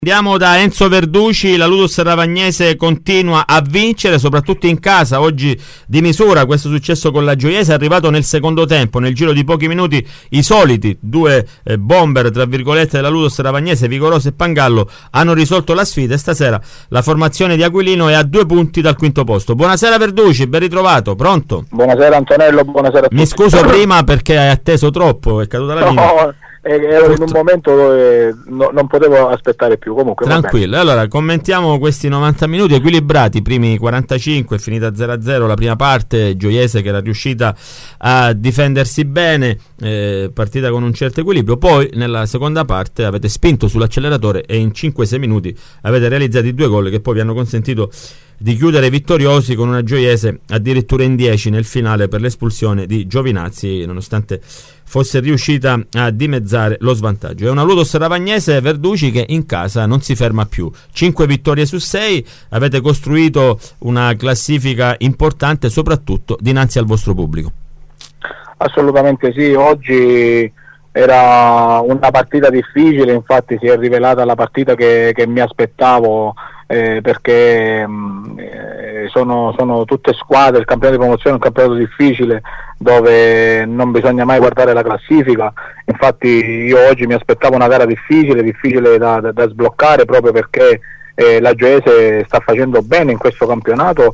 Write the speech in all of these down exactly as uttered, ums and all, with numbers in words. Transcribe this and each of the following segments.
Andiamo da Enzo Verducci. La Ludus Ravagnese continua a vincere, soprattutto in casa. Oggi di misura questo successo con la Gioiese è arrivato nel secondo tempo. Nel giro di pochi minuti i soliti due eh, bomber tra virgolette della Ludus Ravagnese, Vigoroso e Pangallo, hanno risolto la sfida e stasera la formazione di Aquilino è a due punti dal quinto posto. Buonasera Verducci, ben ritrovato, pronto? Buonasera Antonello, buonasera a tutti. Mi scuso prima perché hai atteso troppo, è caduta la linea. No. Ero in un momento dove no, non potevo aspettare più. Comunque tranquillo. Allora commentiamo questi novanta minuti equilibrati. I primi quarantacinque, è finita zero a zero la prima parte. Gioiese che era riuscita a difendersi bene, eh, partita con un certo equilibrio. Poi nella seconda parte avete spinto sull'acceleratore e in cinque sei minuti avete realizzato i due gol che poi vi hanno consentito di chiudere vittoriosi, con una Gioiese addirittura in dieci nel finale per l'espulsione di Giovinazzi, nonostante fosse riuscita a dimezzare lo svantaggio. È una Ludus Ravagnese, Verducci, che in casa non si ferma più. cinque vittorie su sei, avete costruito una classifica importante soprattutto dinanzi al vostro pubblico. Assolutamente sì, oggi era una partita difficile, infatti si è rivelata la partita che, che mi aspettavo, eh, perché mh, eh, sono, sono tutte squadre. Il campionato di promozione è un campionato difficile dove non bisogna mai guardare la classifica. Infatti io oggi mi aspettavo una gara difficile, difficile da, da, da sbloccare, proprio perché eh, la Gioiese sta facendo bene in questo campionato,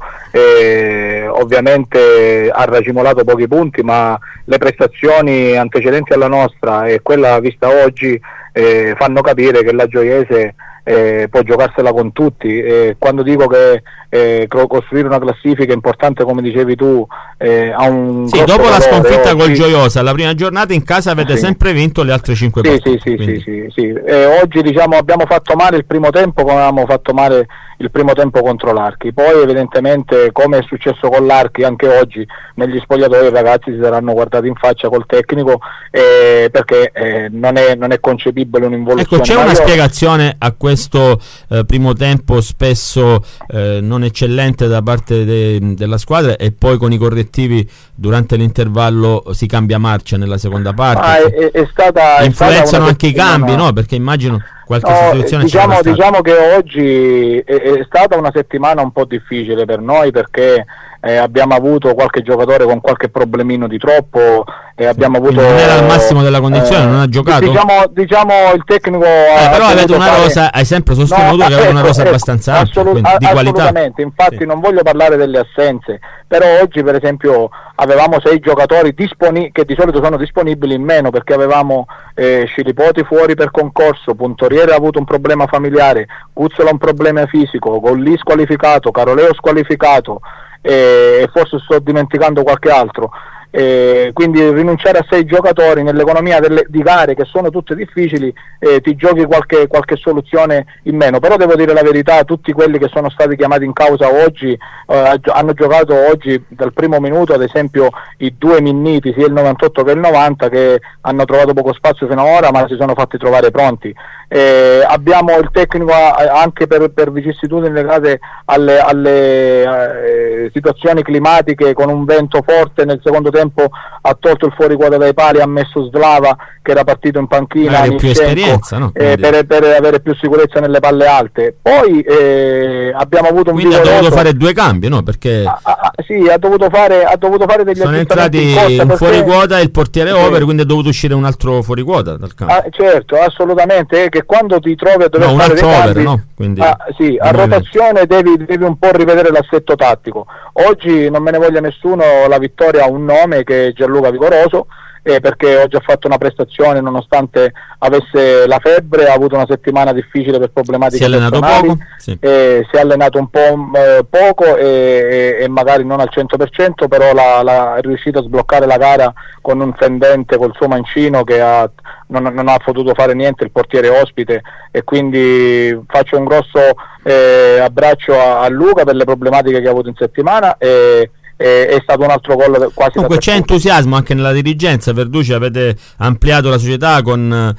eh, ovviamente ha racimolato pochi punti, ma le prestazioni antecedenti alla nostra e quella vista oggi eh, fanno capire che la Gioiese Eh, può giocarsela con tutti. Eh, quando dico che eh, costruire una classifica importante, come dicevi tu, eh, ha un sì, dopo la sconfitta oggi col Gioiosa la prima giornata in casa avete sì. sempre vinto le altre cinque sì, partite. Sì, sì, sì, sì, sì. Eh, oggi diciamo abbiamo fatto male il primo tempo, come avevamo fatto male il primo tempo contro l'Archi. Poi evidentemente, come è successo con l'Archi, anche oggi negli spogliatoi i ragazzi si saranno guardati in faccia col tecnico, eh, perché eh, non, è, non è concepibile un'involuzione. Ecco, c'è una io... spiegazione a questo questo eh, primo tempo spesso eh, non eccellente da parte de- della squadra, e poi con i correttivi durante l'intervallo si cambia marcia nella seconda parte? Ah, è, è stata, influenzano è anche i cambi, no? Perché immagino qualche no, sostituzione diciamo, c'era diciamo che oggi è, è stata una settimana un po' difficile per noi, perché eh, abbiamo avuto qualche giocatore con qualche problemino di troppo, e abbiamo avuto, non era al massimo della condizione, eh, non ha giocato? Diciamo, diciamo il tecnico eh, ha però avete una fare... rosa, hai sempre sostenuto no, che avete una rosa ecco, abbastanza ampia, assolut- quindi, di qualità. Assolutamente, infatti sì. non voglio parlare delle assenze, però oggi per esempio avevamo sei giocatori disponi- che di solito sono disponibili in meno, perché avevamo eh, Scilipoti fuori per concorso, Puntoriere ha avuto un problema familiare, Cuzzola un problema fisico, Golli squalificato, Caroleo squalificato, eh, e forse sto dimenticando qualche altro. Eh, quindi rinunciare a sei giocatori nell'economia delle, di gare che sono tutte difficili, eh, ti giochi qualche, qualche soluzione in meno. Però devo dire la verità, tutti quelli che sono stati chiamati in causa oggi eh, hanno giocato oggi dal primo minuto, ad esempio i due Minniti, sia il novantotto che il novanta, che hanno trovato poco spazio fino ad ora ma si sono fatti trovare pronti. Eh, abbiamo il tecnico anche per, per vicissitudini legate alle, alle eh, situazioni climatiche, con un vento forte nel secondo tempo ha tolto il fuoriquota dai pali, ha messo Slava che era partito in panchina, eh, più esperienza, no? eh, per, per avere più sicurezza nelle palle alte. Poi eh, abbiamo avuto un quindi ha dovuto fare due cambi, no? Perché ah, ah, sì, ha dovuto fare ha dovuto fare degli sono entrati in corsa, un perché... fuoriquota e il portiere sì. over, quindi è dovuto uscire un altro fuoriquota dal campo. Ah, certo, assolutamente, eh, che quando ti trovi a dover no, fare dei over, cambi, no? Quindi, ah, sì, a rotazione devi, devi un po' rivedere l'assetto tattico. Oggi non me ne voglia nessuno, la vittoria ha un nome, che è Gianluca Vigoroso, eh, perché oggi ha fatto una prestazione nonostante avesse la febbre, ha avuto una settimana difficile per problematiche si è allenato personali, poco, sì. eh, si è allenato un po' eh, poco e, e, e magari non al cento per cento, però la, la, è riuscito a sbloccare la gara con un fendente col suo mancino che ha, non, non ha potuto fare niente, il portiere ospite, e quindi faccio un grosso eh, abbraccio a, a Luca per le problematiche che ha avuto in settimana, e è stato un altro gol quasi. Comunque c'è entusiasmo anche nella dirigenza. Verducci, avete ampliato la società con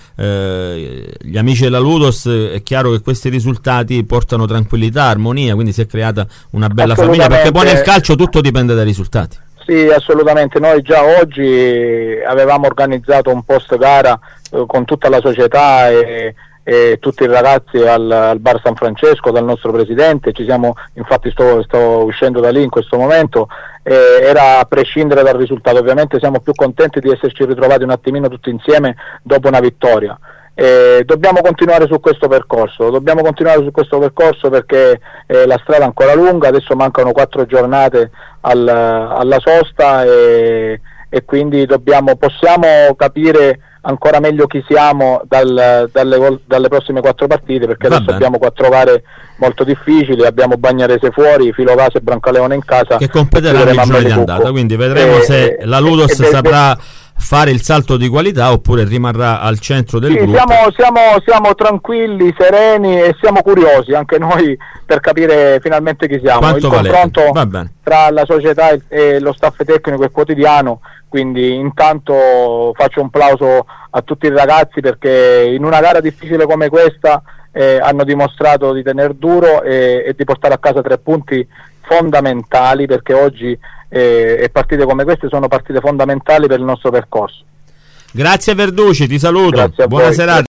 eh, gli amici della Ludus, è chiaro che questi risultati portano tranquillità, armonia, quindi si è creata una bella famiglia, perché poi nel calcio tutto dipende dai risultati. Sì, assolutamente, noi già oggi avevamo organizzato un post gara eh, con tutta la società, e eh, tutti i ragazzi al, al Bar San Francesco dal nostro presidente. Ci siamo, infatti sto, sto uscendo da lì in questo momento, eh, era a prescindere dal risultato. Ovviamente siamo più contenti di esserci ritrovati un attimino tutti insieme dopo una vittoria. Eh, dobbiamo continuare su questo percorso, dobbiamo continuare su questo percorso perché eh, la strada è ancora lunga, adesso mancano quattro giornate al, alla sosta e, e quindi dobbiamo, possiamo capire ancora meglio chi siamo dal, dalle, dalle prossime quattro partite, perché Va adesso bene. abbiamo quattro gare molto difficili, abbiamo Bagnarese fuori, Filovaso e Brancaleone in casa, che competeranno il giorno di andata, quindi vedremo eh, se eh, la Ludos eh, eh, saprà fare il salto di qualità oppure rimarrà al centro del sì, gruppo. siamo, siamo, siamo tranquilli, sereni e siamo curiosi anche noi per capire finalmente chi siamo. Quanto il valete? confronto Va bene. tra la società e, e lo staff tecnico è quotidiano, quindi intanto faccio un plauso a tutti i ragazzi perché in una gara difficile come questa eh, hanno dimostrato di tener duro e, e di portare a casa tre punti fondamentali, perché oggi eh, e partite come queste sono partite fondamentali per il nostro percorso. Grazie Verducci, ti saluto. Grazie a Buona voi. serata.